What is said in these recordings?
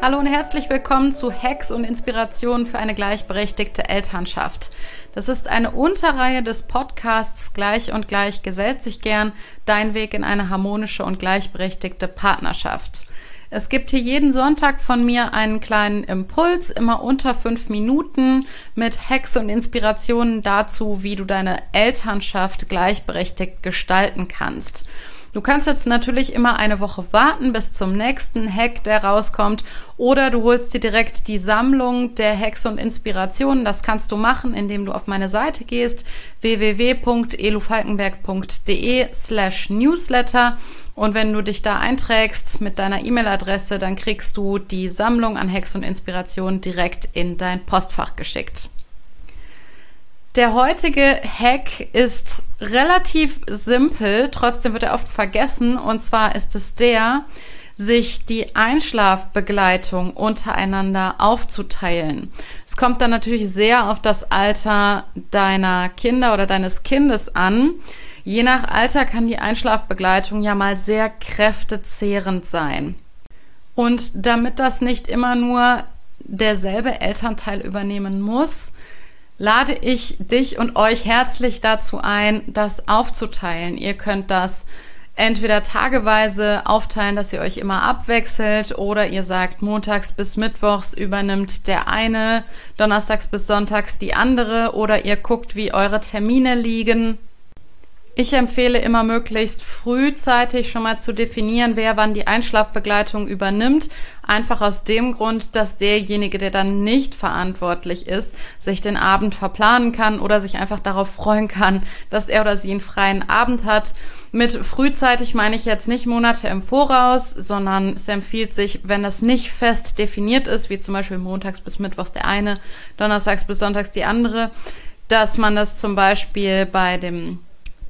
Hallo und herzlich willkommen zu Hacks und Inspirationen für eine gleichberechtigte Elternschaft. Das ist eine Unterreihe des Podcasts Gleich und Gleich gesellt sich gern, dein Weg in eine harmonische und gleichberechtigte Partnerschaft. Es gibt hier jeden Sonntag von mir einen kleinen Impuls, immer unter 5 Minuten, mit Hacks und Inspirationen dazu, wie du deine Elternschaft gleichberechtigt gestalten kannst. Du kannst jetzt natürlich immer eine Woche warten bis zum nächsten Hack, der rauskommt, oder du holst dir direkt die Sammlung der Hacks und Inspirationen. Das kannst du machen, indem du auf meine Seite gehst, www.elufalkenberg.de/newsletter. Und wenn du dich da einträgst mit deiner E-Mail-Adresse, dann kriegst du die Sammlung an Hacks und Inspirationen direkt in dein Postfach geschickt. Der heutige Hack ist relativ simpel, trotzdem wird er oft vergessen, und zwar ist es sich die Einschlafbegleitung untereinander aufzuteilen. Es kommt dann natürlich sehr auf das Alter deiner Kinder oder deines Kindes an. Je nach Alter kann die Einschlafbegleitung ja mal sehr kräftezehrend sein. Und damit das nicht immer nur derselbe Elternteil übernehmen muss, lade ich dich und euch herzlich dazu ein, das aufzuteilen. Ihr könnt das entweder tageweise aufteilen, dass ihr euch immer abwechselt, oder ihr sagt, montags bis mittwochs übernimmt der eine, donnerstags bis sonntags die andere, oder ihr guckt, wie eure Termine liegen. Ich empfehle immer möglichst frühzeitig schon mal zu definieren, wer wann die Einschlafbegleitung übernimmt. Einfach aus dem Grund, dass derjenige, der dann nicht verantwortlich ist, sich den Abend verplanen kann oder sich einfach darauf freuen kann, dass er oder sie einen freien Abend hat. Mit frühzeitig meine ich jetzt nicht Monate im Voraus, sondern es empfiehlt sich, wenn das nicht fest definiert ist, wie zum Beispiel montags bis mittwochs der eine, donnerstags bis sonntags die andere, dass man das zum Beispiel bei dem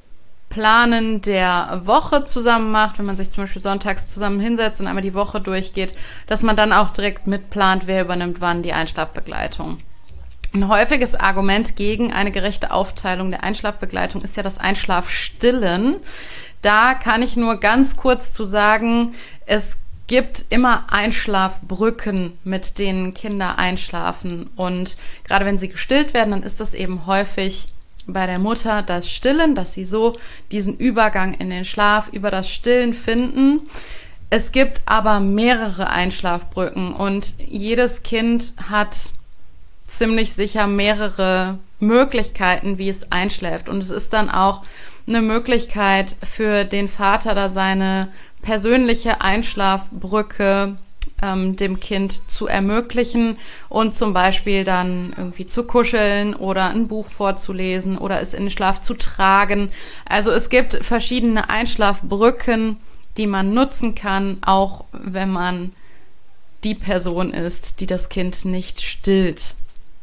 Planen der Woche zusammen macht, wenn man sich zum Beispiel sonntags zusammen hinsetzt und einmal die Woche durchgeht, dass man dann auch direkt mitplant, wer übernimmt wann die Einschlafbegleitung. Ein häufiges Argument gegen eine gerechte Aufteilung der Einschlafbegleitung ist ja das Einschlafstillen. Da kann ich nur ganz kurz zu sagen, es gibt immer Einschlafbrücken, mit denen Kinder einschlafen. Und gerade wenn sie gestillt werden, dann ist das eben häufig bei der Mutter das Stillen, dass sie so diesen Übergang in den Schlaf über das Stillen finden. Es gibt aber mehrere Einschlafbrücken und jedes Kind hat ziemlich sicher mehrere Möglichkeiten, wie es einschläft. Und es ist dann auch eine Möglichkeit für den Vater, da seine persönliche Einschlafbrücke dem Kind zu ermöglichen und zum Beispiel dann irgendwie zu kuscheln oder ein Buch vorzulesen oder es in den Schlaf zu tragen. Also es gibt verschiedene Einschlafbrücken, die man nutzen kann, auch wenn man die Person ist, die das Kind nicht stillt.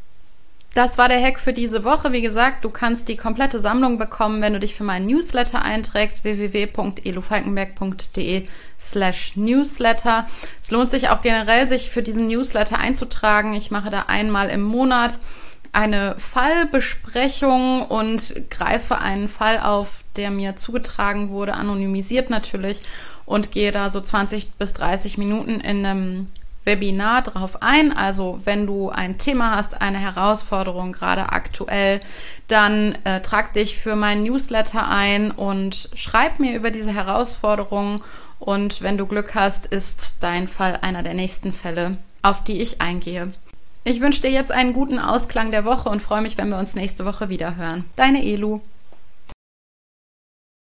Das war der Hack für diese Woche. Wie gesagt, du kannst die komplette Sammlung bekommen, wenn du dich für meinen Newsletter einträgst, www.elufalkenberg.de/newsletter. Es lohnt sich auch generell, sich für diesen Newsletter einzutragen. Ich mache da einmal im Monat eine Fallbesprechung und greife einen Fall auf, der mir zugetragen wurde, anonymisiert natürlich, und gehe da so 20 bis 30 Minuten in einem Webinar drauf ein. Also wenn du ein Thema hast, eine Herausforderung gerade aktuell, dann trag dich für meinen Newsletter ein und schreib mir über diese Herausforderung, und wenn du Glück hast, ist dein Fall einer der nächsten Fälle, auf die ich eingehe. Ich wünsche dir jetzt einen guten Ausklang der Woche und freue mich, wenn wir uns nächste Woche wieder hören. Deine Elu.